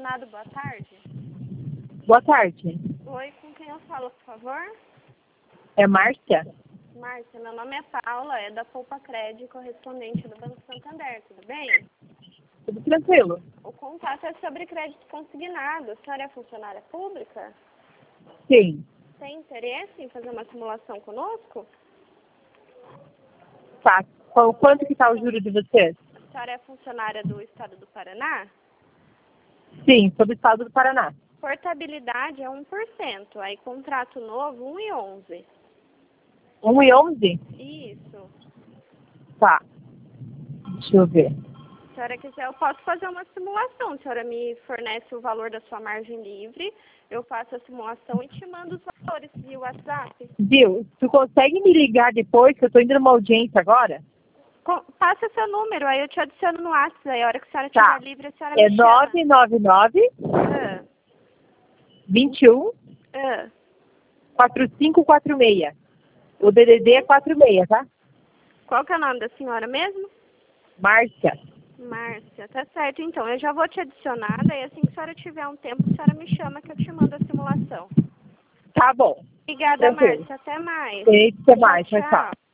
ar-condicionado, boa tarde. Boa tarde. Oi, com quem eu falo, por favor? É Márcia? Márcia, meu nome é Paula, é da Poupa Crédito, correspondente do Banco Santander, tudo bem? Tudo tranquilo? O contato é sobre crédito consignado. A senhora é funcionária pública? Sim. Tem interesse em fazer uma simulação conosco? Tá. Quanto que tá o juro de vocês? A senhora é funcionária do Estado do Paraná? Sim, sou do estado do Paraná. Portabilidade é 1%, aí contrato novo 1,11. 1,11? Isso. Tá. Deixa eu ver. Se a senhora quiser, eu posso fazer uma simulação. A senhora me fornece o valor da sua margem livre, eu faço a simulação e te mando os valores via WhatsApp. Viu? Tu consegue me ligar depois, que eu tô indo numa audiência agora? Passa seu número, aí eu te adiciono no WhatsApp. Aí a hora que a senhora Tá. estiver livre, a senhora É me chama. 999 Ah, 21 ah. 4546. O DDD é 46, tá? Qual que é o nome da senhora mesmo? Márcia. Márcia, tá certo. Então, eu já vou te adicionar, daí assim que a senhora tiver um tempo, a senhora me chama que eu te mando a simulação. Tá bom. Obrigada, Tranquilo. Márcia. Até mais. Até mais. Tchau, Tchau. tchau.